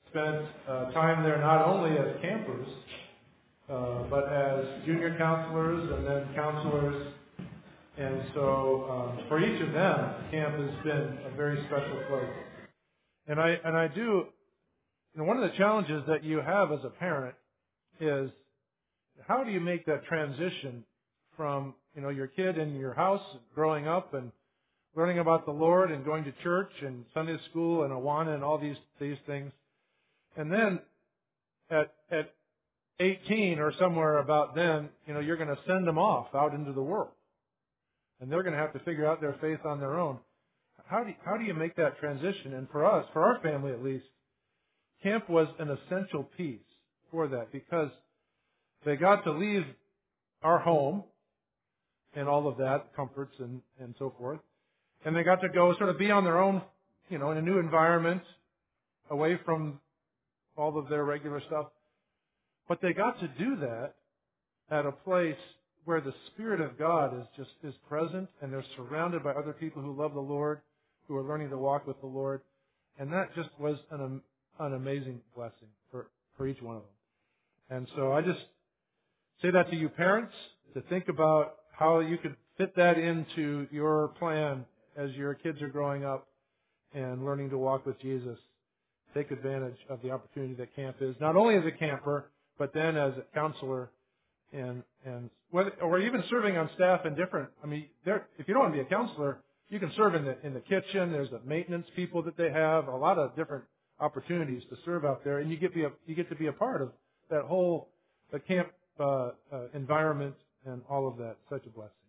spent time there not only as campers, but as junior counselors and then counselors. And so for each of them, camp has been a very special place. And I do, one of the challenges that you have as a parent is how do you make that transition from, your kid in your house growing up and learning about the Lord and going to church and Sunday school and Awana and all these things. And then at 18 or somewhere about then, you're going to send them off out into the world. And they're going to have to figure out their faith on their own. How do you make that transition? And for us, for our family at least, camp was an essential piece for that because they got to leave our home and all of that, comforts and so forth. And they got to go sort of be on their own, in a new environment, away from all of their regular stuff. But they got to do that at a place where the Spirit of God is present, and they're surrounded by other people who love the Lord, who are learning to walk with the Lord. And that just was an amazing blessing for each one of them. And so I just say that to you parents, to think about how you could fit that into your plan as your kids are growing up and learning to walk with Jesus. Take advantage of the opportunity that camp is, not only as a camper, but then as a counselor and or even serving on staff in different. If you don't want to be a counselor, you can serve in the kitchen. There's the maintenance people that they have, a lot of different opportunities to serve out there, and you get to be a part of that whole the camp environment and all of that. Such a blessing.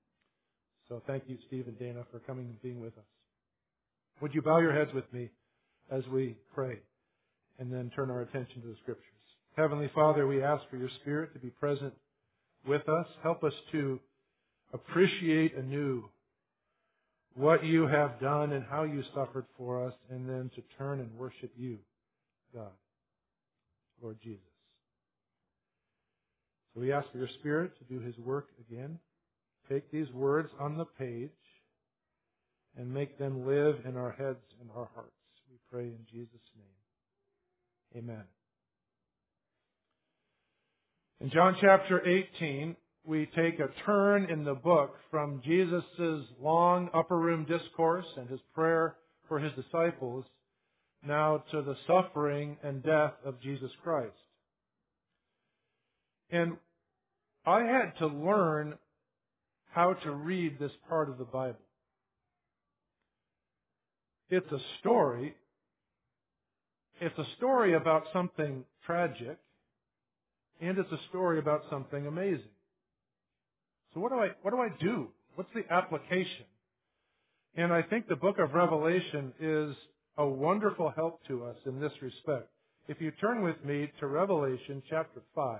So thank you, Steve and Dana, for coming and being with us. Would you bow your heads with me as we pray and then turn our attention to the Scriptures? Heavenly Father, we ask for your Spirit to be present with us. Help us to appreciate anew what you have done and how you suffered for us, and then to turn and worship you, God, Lord Jesus. So we ask for your Spirit to do his work again. Take these words on the page and make them live in our heads and our hearts. We pray in Jesus' name. Amen. In John chapter 18, we take a turn in the book from Jesus' long upper room discourse and his prayer for his disciples now to the suffering and death of Jesus Christ. And I had to learn how to read this part of the Bible. It's a story. It's a story about something tragic, and it's a story about something amazing. So what do I do? What's the application? And I think the book of Revelation is a wonderful help to us in this respect. If you turn with me to Revelation chapter 5.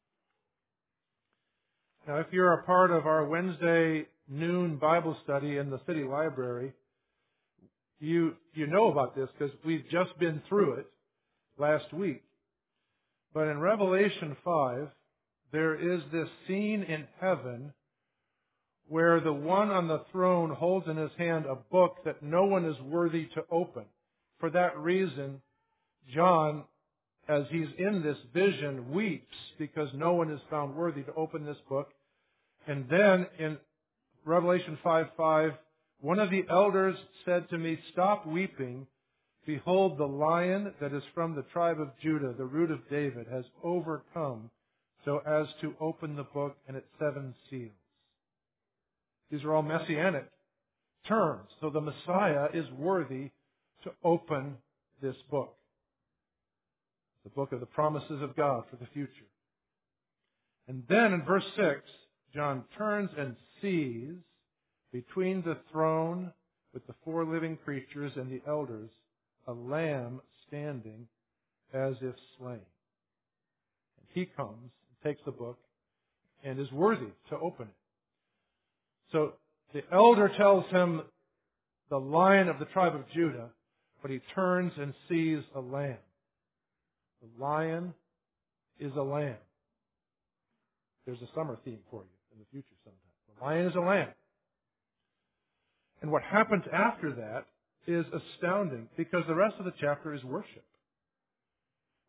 Now, if you're a part of our Wednesday noon Bible study in the city library, you know about this because we've just been through it last week. But in Revelation 5, there is this scene in heaven where the one on the throne holds in his hand a book that no one is worthy to open. For that reason, John, as he's in this vision, weeps because no one is found worthy to open this book. And then in Revelation 5:5, one of the elders said to me, "Stop weeping. Behold, the Lion that is from the tribe of Judah, the root of David, has overcome so as to open the book and its 7 seals." These are all messianic terms. So the Messiah is worthy to open this book. The book of the promises of God for the future. And then in verse 6, John turns and sees between the throne with the 4 living creatures and the elders a lamb standing as if slain. And he comes and takes the book and is worthy to open it. So the elder tells him the Lion of the tribe of Judah, but he turns and sees a lamb. The lion is a lamb. There's a summer theme for you in the future sometime. The lion is a lamb. And what happens after that is astounding because the rest of the chapter is worship.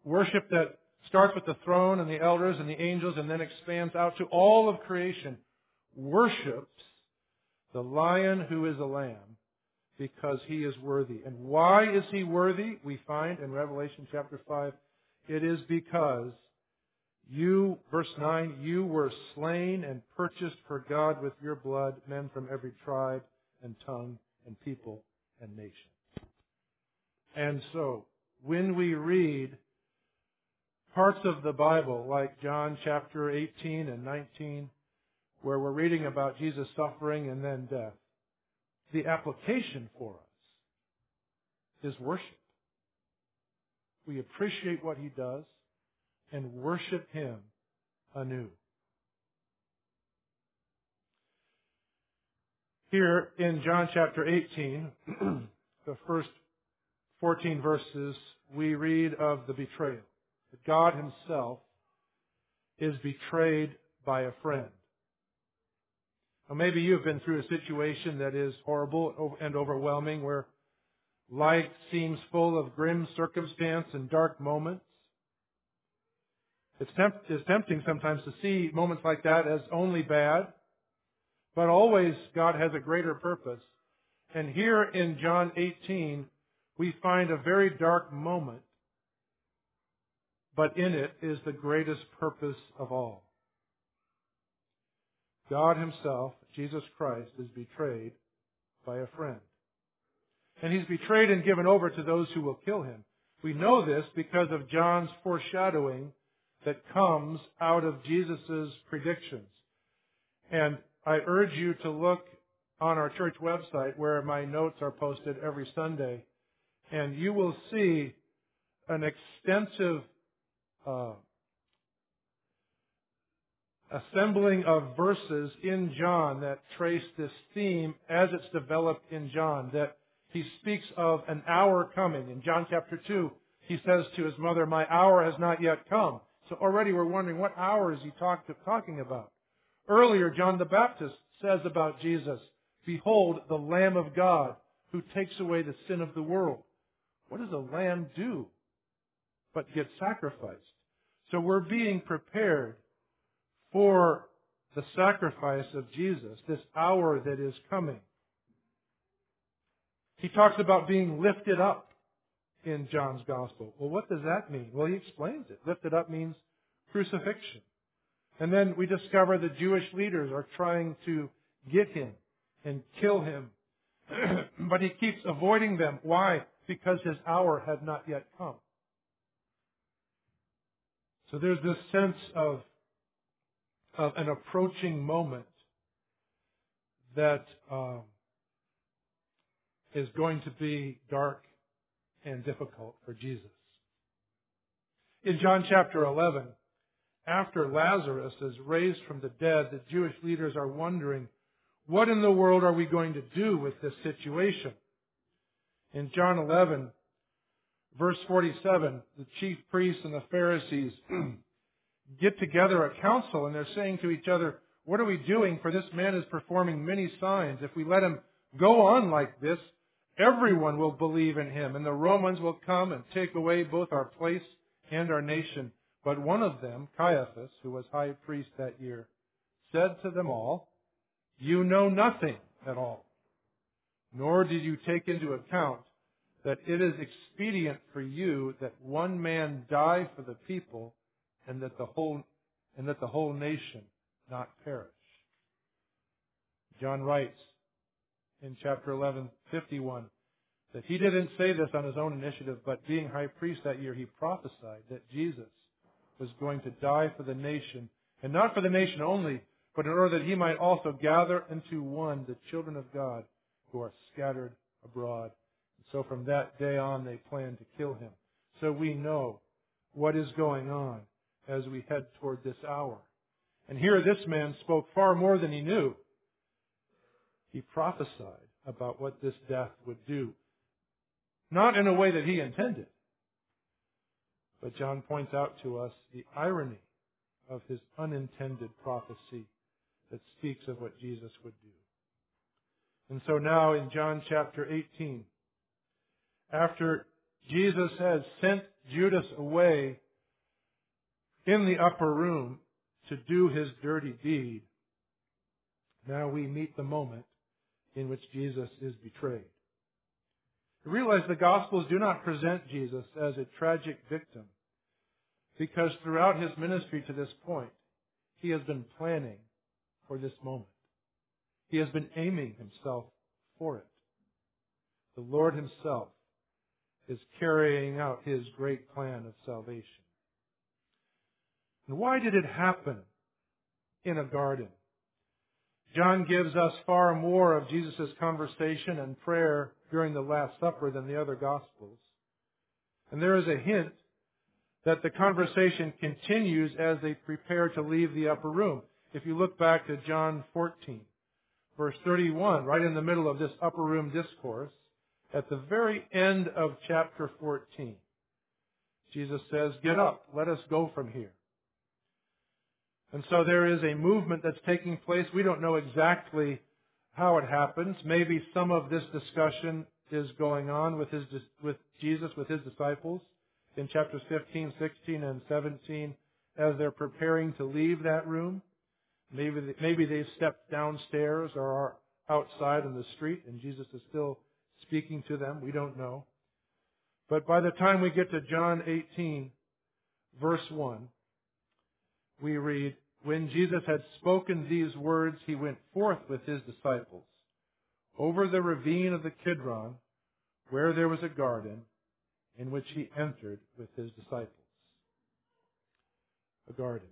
worship that starts with the throne and the elders and the angels and then expands out to all of creation, worships the Lion who is a Lamb because He is worthy. And why is He worthy? We find in Revelation chapter 5, it is because you, verse 9, you were slain and purchased for God with your blood men from every tribe and tongue and people and nation. And so, when we read parts of the Bible, like John chapter 18 and 19, where we're reading about Jesus' suffering and then death, the application for us is worship. We appreciate what He does and worship Him anew. Here in John chapter 18, the first 14 verses, we read of the betrayal. That God Himself is betrayed by a friend. Now maybe you've been through a situation that is horrible and overwhelming, where life seems full of grim circumstance and dark moments. It's tempting sometimes to see moments like that as only bad, but always God has a greater purpose. And here in John 18, we find a very dark moment, but in it is the greatest purpose of all. God Himself, Jesus Christ, is betrayed by a friend. And He's betrayed and given over to those who will kill Him. We know this because of John's foreshadowing that comes out of Jesus' predictions. And I urge you to look on our church website where my notes are posted every Sunday, and you will see an extensive assembling of verses in John that trace this theme as it's developed in John, that he speaks of an hour coming. In John chapter 2, he says to his mother, "My hour has not yet come." So already we're wondering, what hour is he talking about? Earlier, John the Baptist says about Jesus, "Behold, the Lamb of God who takes away the sin of the world." What does a lamb do but get sacrificed? So we're being prepared for the sacrifice of Jesus, this hour that is coming. He talks about being lifted up in John's Gospel. Well, what does that mean? Well, he explains it. Lifted up means crucifixion. And then we discover the Jewish leaders are trying to get Him and kill Him. But He keeps avoiding them. Why? Because His hour had not yet come. So there's this sense of an approaching moment that is going to be dark and difficult for Jesus. In John chapter 11, after Lazarus is raised from the dead, the Jewish leaders are wondering, what in the world are we going to do with this situation? In John 11, verse 47, the chief priests and the Pharisees get together a council, and they're saying to each other, "What are we doing? For this man is performing many signs. If we let him go on like this, everyone will believe in him, and the Romans will come and take away both our place and our nation." But one of them, Caiaphas, who was high priest that year, said to them all, "You know nothing at all, nor did you take into account that it is expedient for you that one man die for the people, and that the whole nation not perish." John writes in chapter 11:51 that he didn't say this on his own initiative, but being high priest that year, he prophesied that Jesus was going to die for the nation, and not for the nation only, but in order that He might also gather into one the children of God who are scattered abroad. And so from that day on, they planned to kill Him. So we know what is going on as we head toward this hour. And here this man spoke far more than he knew. He prophesied about what this death would do. Not in a way that he intended. But John points out to us the irony of his unintended prophecy that speaks of what Jesus would do. And so now in John chapter 18, after Jesus has sent Judas away in the upper room to do his dirty deed, now we meet the moment in which Jesus is betrayed. Realize the Gospels do not present Jesus as a tragic victim, because throughout his ministry to this point, he has been planning for this moment. He has been aiming himself for it. The Lord himself is carrying out his great plan of salvation. And why did it happen in a garden? John gives us far more of Jesus' conversation and prayer during the Last Supper than the other Gospels. And there is a hint that the conversation continues as they prepare to leave the upper room. If you look back to John 14, verse 31, right in the middle of this upper room discourse, at the very end of chapter 14, Jesus says, "Get up, let us go from here." And so there is a movement that's taking place. We don't know exactly how it happens. Maybe some of this discussion is going on with Jesus, with his disciples, in chapters 15, 16, and 17, as they're preparing to leave that room. Maybe they've stepped downstairs or are outside in the street, and Jesus is still speaking to them. We don't know. But by the time we get to John 18, verse 1, we read, "When Jesus had spoken these words, he went forth with his disciples over the ravine of the Kidron, where there was a garden, in which he entered with his disciples." A garden.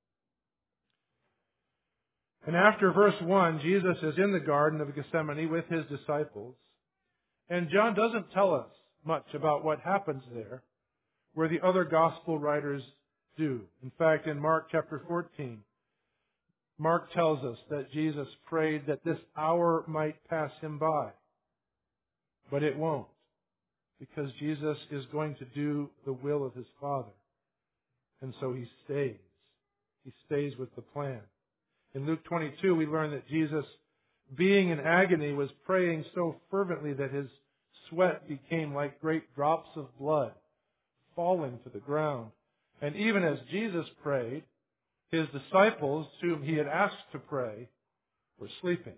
And after verse 1, Jesus is in the Garden of Gethsemane with his disciples. And John doesn't tell us much about what happens there, where the other gospel writers do. In fact, in Mark chapter 14, Mark tells us that Jesus prayed that this hour might pass him by. But it won't, because Jesus is going to do the will of his Father. And so he stays. He stays with the plan. In Luke 22, we learn that Jesus, being in agony, was praying so fervently that his sweat became like great drops of blood falling to the ground. And even as Jesus prayed, his disciples, whom he had asked to pray, were sleeping.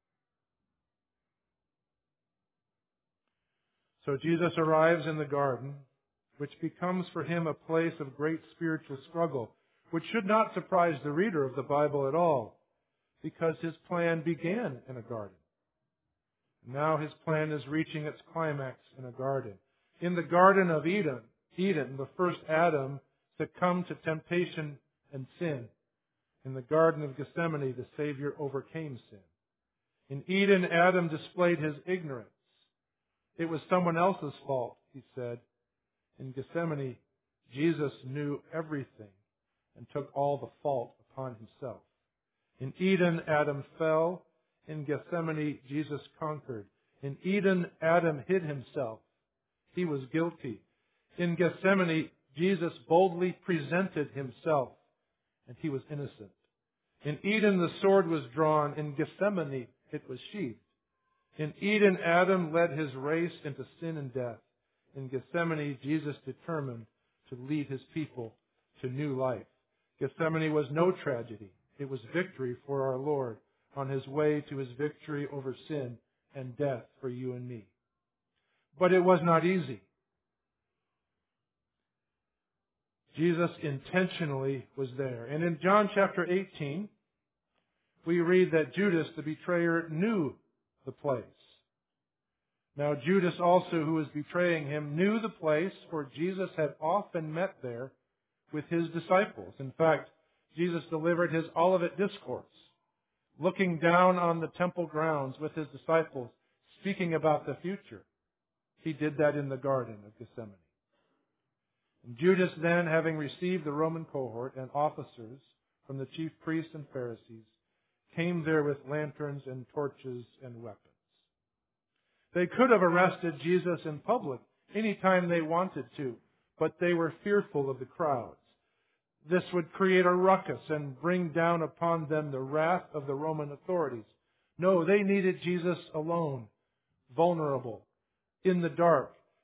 So Jesus arrives in the garden, which becomes for him a place of great spiritual struggle, which should not surprise the reader of the Bible at all, because his plan began in a garden. Now his plan is reaching its climax in a garden. In the Garden of Eden, the first Adam succumbed to temptation and sin. In the Garden of Gethsemane, the Savior overcame sin. In Eden, Adam displayed his ignorance. It was someone else's fault, he said. In Gethsemane, Jesus knew everything and took all the fault upon himself. In Eden, Adam fell. In Gethsemane, Jesus conquered. In Eden, Adam hid himself. He was guilty. In Gethsemane, Jesus boldly presented himself, and he was innocent. In Eden, the sword was drawn. In Gethsemane, it was sheathed. In Eden, Adam led his race into sin and death. In Gethsemane, Jesus determined to lead his people to new life. Gethsemane was no tragedy. It was victory for our Lord on his way to his victory over sin and death for you and me. But it was not easy. Jesus intentionally was there. And in John chapter 18, we read that Judas, the betrayer, knew the place. Now Judas also, who was betraying him, knew the place, for Jesus had often met there with his disciples. In fact, Jesus delivered his Olivet Discourse, looking down on the temple grounds with his disciples, speaking about the future. He did that in the Garden of Gethsemane. And Judas then, having received the Roman cohort and officers from the chief priests and Pharisees, came there with lanterns and torches and weapons. They could have arrested Jesus in public any time they wanted to, but they were fearful of the crowds. This would create a ruckus and bring down upon them the wrath of the Roman authorities. No, they needed Jesus alone, vulnerable, in the dark.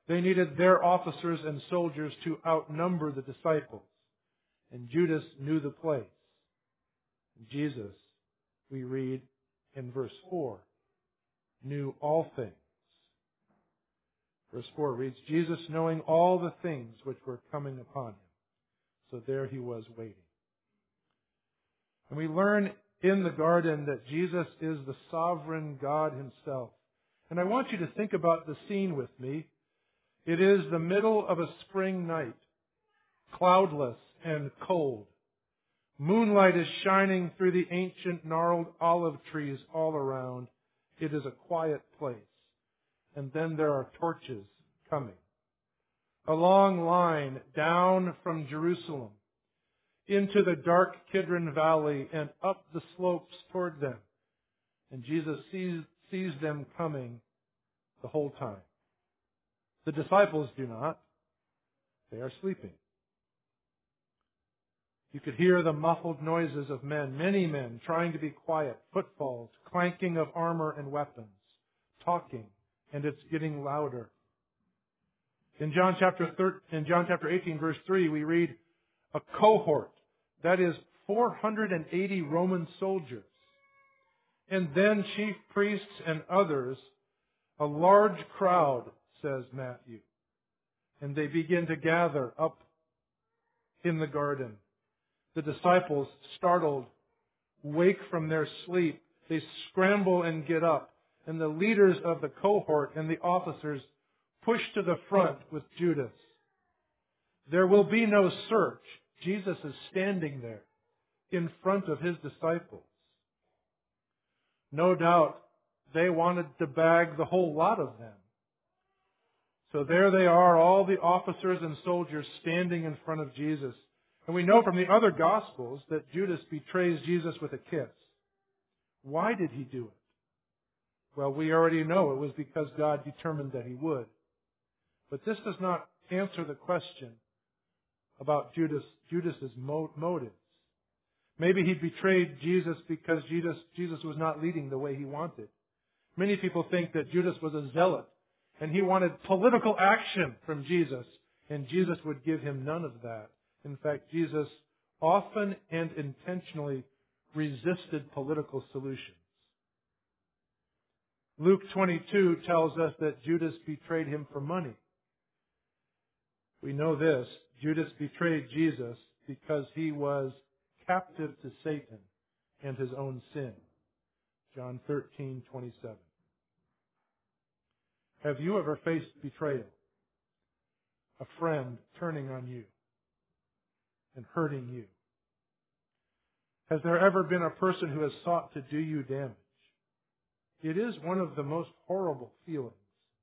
They needed their officers and soldiers to outnumber the disciples. And Judas knew the place. Jesus, we read in verse 4, knew all things. Verse 4 reads, Jesus knowing all the things which were coming upon him. So there he was waiting. And we learn in the garden that Jesus is the sovereign God himself. And I want you to think about the scene with me. It is the middle of a spring night, cloudless and cold. Moonlight is shining through the ancient gnarled olive trees all around. It is a quiet place. And then there are torches coming. A long line down from Jerusalem into the dark Kidron Valley and up the slopes toward them. And Jesus sees them coming the whole time. The disciples do not. They are sleeping. You could hear the muffled noises of men, many men trying to be quiet, footfalls, clanking of armor and weapons, talking, and it's getting louder. In John chapter 18, verse 3, we read a cohort, that is 480 Roman soldiers, and then chief priests and others, a large crowd, says Matthew. And they begin to gather up in the garden. The disciples, startled, wake from their sleep. They scramble and get up. And the leaders of the cohort and the officers push to the front with Judas. There will be no search. Jesus is standing there in front of his disciples. No doubt they wanted to bag the whole lot of them. So there they are, all the officers and soldiers standing in front of Jesus. And we know from the other Gospels that Judas betrays Jesus with a kiss. Why did he do it? Well, we already know it was because God determined that he would. But this does not answer the question about Judas's motives. Maybe he betrayed Jesus because Jesus was not leading the way he wanted. Many people think that Judas was a zealot and he wanted political action from Jesus, and Jesus would give him none of that. In fact, Jesus often and intentionally resisted political solutions. Luke 22 tells us that Judas betrayed him for money. We know this. Judas betrayed Jesus because he was captive to Satan and his own sin. John 13:27. Have you ever faced betrayal? A friend turning on you and hurting you? Has there ever been a person who has sought to do you damage? It is one of the most horrible feelings.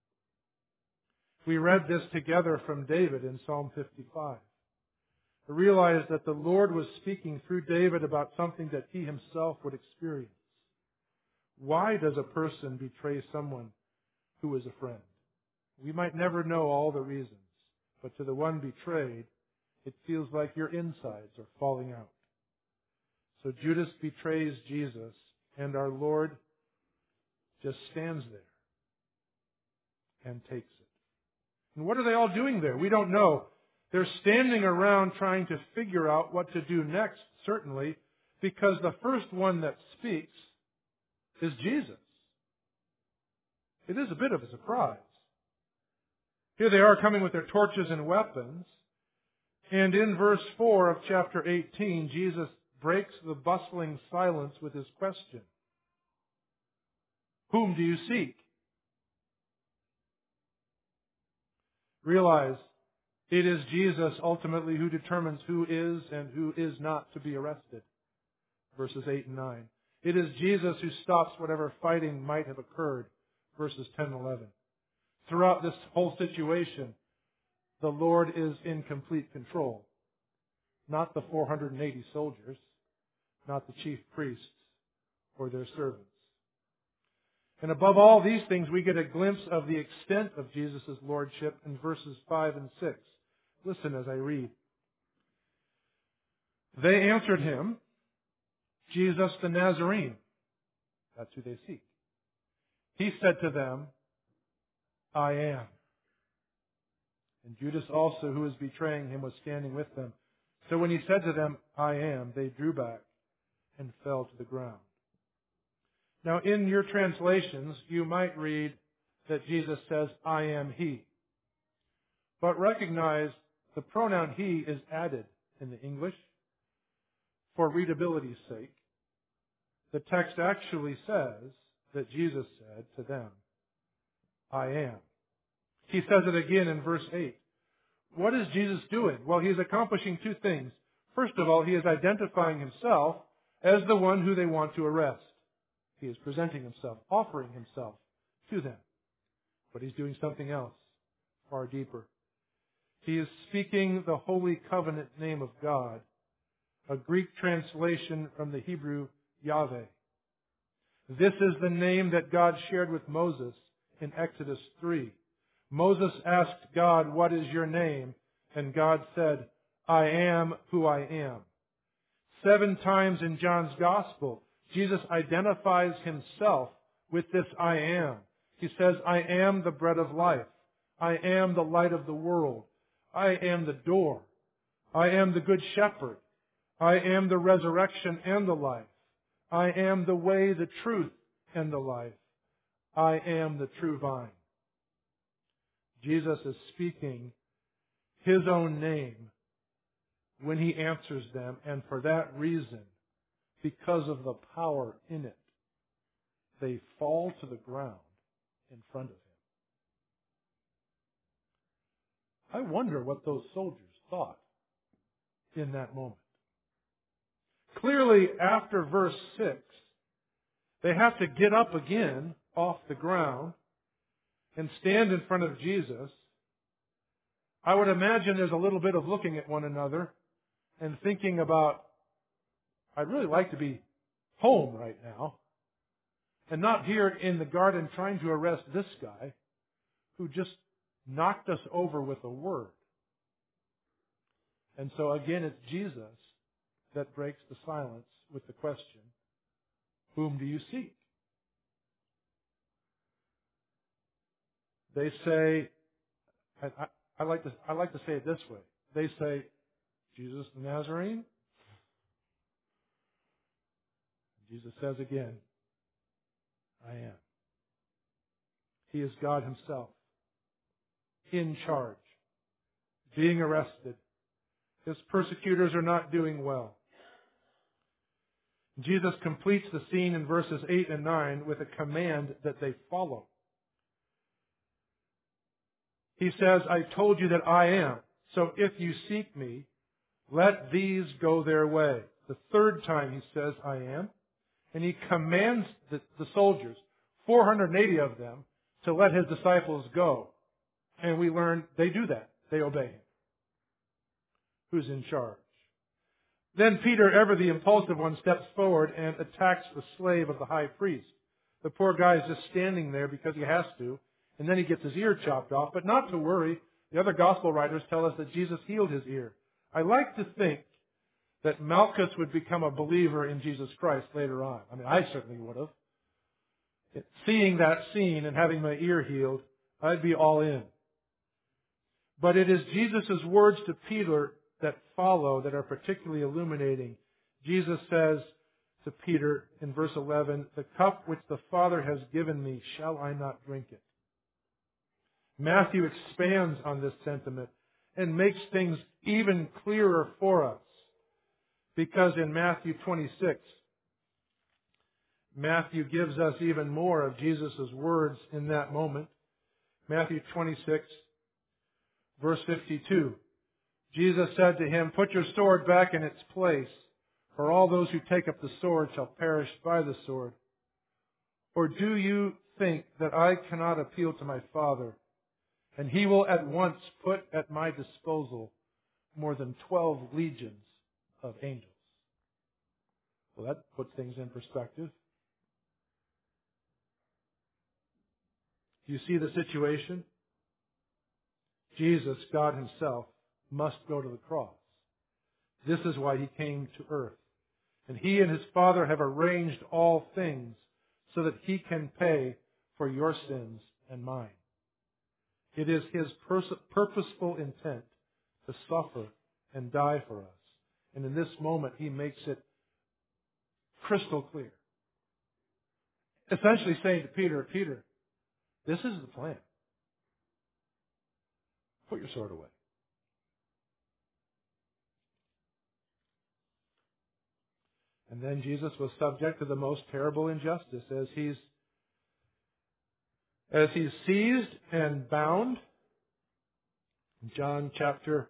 We read this together from David in Psalm 55. I realized that the Lord was speaking through David about something that he himself would experience. Why does a person betray someone who is a friend? We might never know all the reasons, but to the one betrayed, it feels like your insides are falling out. So Judas betrays Jesus, and our Lord just stands there and takes it. And what are they all doing there? We don't know. They're standing around trying to figure out what to do next, certainly, because the first one that speaks is Jesus. It is a bit of a surprise. Here they are coming with their torches and weapons. And in verse 4 of chapter 18, Jesus breaks the bustling silence with his question. Whom do you seek? Realize it is Jesus ultimately who determines who is and who is not to be arrested. Verses 8 and 9. It is Jesus who stops whatever fighting might have occurred. Verses 10 and 11. Throughout this whole situation, the Lord is in complete control. Not the 480 soldiers, not the chief priests or their servants. And above all these things, we get a glimpse of the extent of Jesus' lordship in verses 5 and 6. Listen as I read. They answered him, Jesus the Nazarene. That's who they seek. He said to them, I am. And Judas also, who was betraying him, was standing with them. So when he said to them, I am, they drew back and fell to the ground. Now in your translations, you might read that Jesus says, I am He. But recognize the pronoun He is added in the English for readability's sake. The text actually says that Jesus said to them, I am. He says it again in verse 8. What is Jesus doing? Well, He is accomplishing two things. First of all, He is identifying Himself as the one who they want to arrest. He is presenting Himself, offering Himself to them. But He's doing something else, far deeper. He is speaking the Holy Covenant name of God, a Greek translation from the Hebrew Yahweh. This is the name that God shared with Moses in Exodus 3. Moses asked God, what is your name? And God said, I am who I am. 7 times in John's Gospel, Jesus identifies Himself with this I am. He says, I am the bread of life. I am the light of the world. I am the door. I am the good shepherd. I am the resurrection and the life. I am the way, the truth, and the life. I am the true vine. Jesus is speaking His own name when He answers them, and for that reason, because of the power in it, they fall to the ground in front of Him. I wonder what those soldiers thought in that moment. Clearly, after verse 6, they have to get up again off the ground and stand in front of Jesus. I would imagine there's a little bit of looking at one another and thinking about, I'd really like to be home right now and not here in the garden trying to arrest this guy who just knocked us over with a word. And so again, it's Jesus that breaks the silence with the question, whom do you seek? They say, I like to say it this way. They say, Jesus the Nazarene. Jesus says again, I am. He is God Himself, in charge, being arrested. His persecutors are not doing well. Jesus completes the scene in verses 8 and 9 with a command that they follow. He says, I told you that I am. So if you seek me, let these go their way. The third time He says, I am. And He commands the soldiers, 480 of them, to let His disciples go. And we learn they do that. They obey Him. Who's in charge? Then Peter, ever the impulsive one, steps forward and attacks the slave of the high priest. The poor guy is just standing there because he has to, and then he gets his ear chopped off. But not to worry, the other gospel writers tell us that Jesus healed his ear. I like to think that Malchus would become a believer in Jesus Christ later on. I mean, I certainly would have. Seeing that scene and having my ear healed, I'd be all in. But it is Jesus' words to Peter that follow that are particularly illuminating. Jesus says to Peter in verse 11, the cup which the Father has given me, shall I not drink it? Matthew expands on this sentiment and makes things even clearer for us. Because in Matthew 26, Matthew gives us even more of Jesus' words in that moment. Matthew 26, verse 52. Jesus said to him, put your sword back in its place, for all those who take up the sword shall perish by the sword. Or do you think that I cannot appeal to my Father, and He will at once put at my disposal more than 12 legions of angels? Well, that puts things in perspective. Do you see the situation? Jesus, God Himself, must go to the cross. This is why He came to earth. And He and His Father have arranged all things so that He can pay for your sins and mine. It is His purposeful intent to suffer and die for us. And in this moment, He makes it crystal clear. Essentially saying to Peter, Peter, this is the plan. Put your sword away. And then Jesus was subject to the most terrible injustice as He's seized and bound. John chapter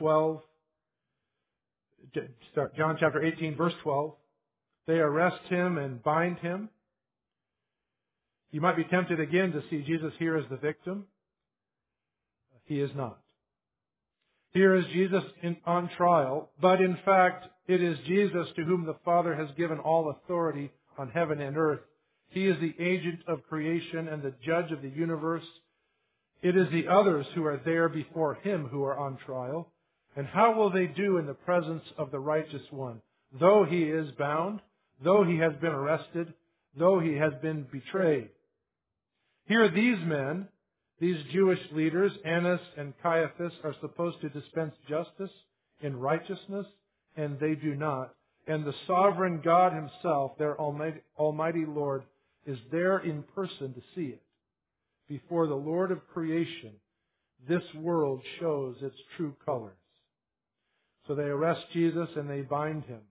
18, verse 12. They arrest Him and bind Him. You might be tempted again to see Jesus here as the victim. He is not. Here is Jesus on trial, but in fact, it is Jesus to whom the Father has given all authority on heaven and earth. He is the agent of creation and the judge of the universe. It is the others who are there before Him who are on trial. And how will they do in the presence of the righteous one? Though He is bound, though He has been arrested, though He has been betrayed. Here these men, these Jewish leaders, Annas and Caiaphas, are supposed to dispense justice in righteousness, and they do not. And the sovereign God Himself, their Almighty Lord, is there in person to see it. Before the Lord of creation, this world shows its true colors. So they arrest Jesus and they bind Him.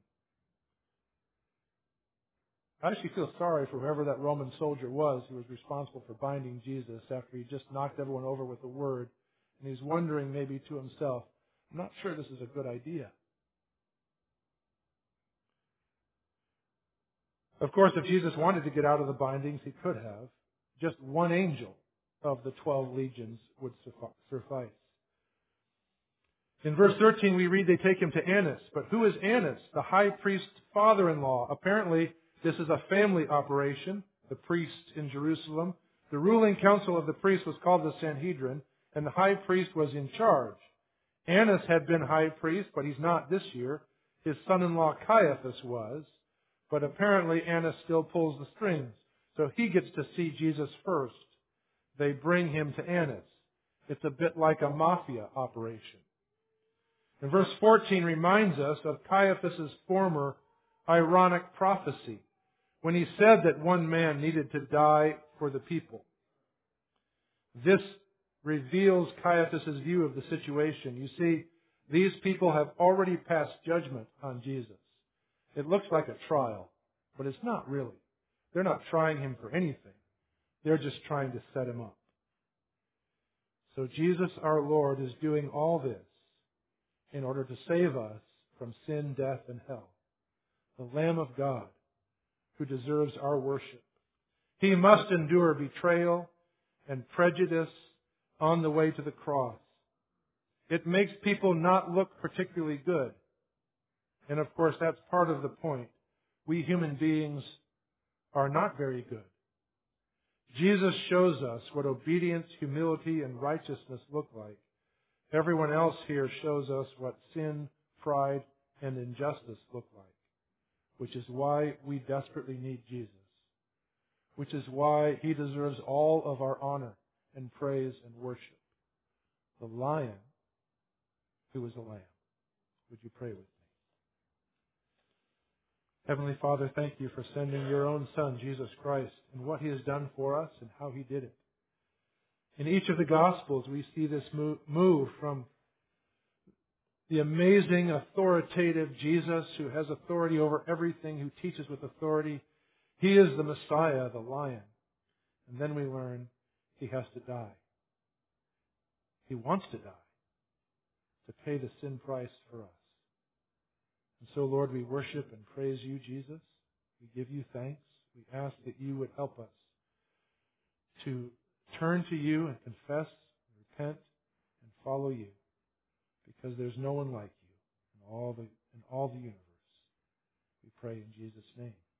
I actually feel sorry for whoever that Roman soldier was who was responsible for binding Jesus after he just knocked everyone over with a word. And he's wondering maybe to himself, I'm not sure this is a good idea. Of course, if Jesus wanted to get out of the bindings, He could have. Just one angel of the 12 legions would suffice. In verse 13 we read they take Him to Annas. But who is Annas? The high priest's father-in-law. Apparently, this is a family operation, the priests in Jerusalem. The ruling council of the priests was called the Sanhedrin, and the high priest was in charge. Annas had been high priest, but he's not this year. His son-in-law Caiaphas was, but apparently Annas still pulls the strings. So he gets to see Jesus first. They bring Him to Annas. It's a bit like a mafia operation. And verse 14 reminds us of Caiaphas' former ironic prophecy, when he said that one man needed to die for the people. This reveals Caiaphas' view of the situation. You see, these people have already passed judgment on Jesus. It looks like a trial, but it's not really. They're not trying Him for anything. They're just trying to set Him up. So Jesus our Lord is doing all this in order to save us from sin, death, and hell. The Lamb of God, who deserves our worship. He must endure betrayal and prejudice on the way to the cross. It makes people not look particularly good. And of course, that's part of the point. We human beings are not very good. Jesus shows us what obedience, humility, and righteousness look like. Everyone else here shows us what sin, pride, and injustice look like. Which is why we desperately need Jesus. Which is why He deserves all of our honor and praise and worship. The Lion who is a Lamb. Would you pray with me? Heavenly Father, thank You for sending Your own Son, Jesus Christ, and what He has done for us and how He did it. In each of the Gospels, we see this move from the amazing, authoritative Jesus who has authority over everything, who teaches with authority. He is the Messiah, the Lion. And then we learn He has to die. He wants to die to pay the sin price for us. And so, Lord, we worship and praise You, Jesus. We give You thanks. We ask that You would help us to turn to You and confess, and repent, and follow You. Because there's no one like You in all the universe. We pray in Jesus' name.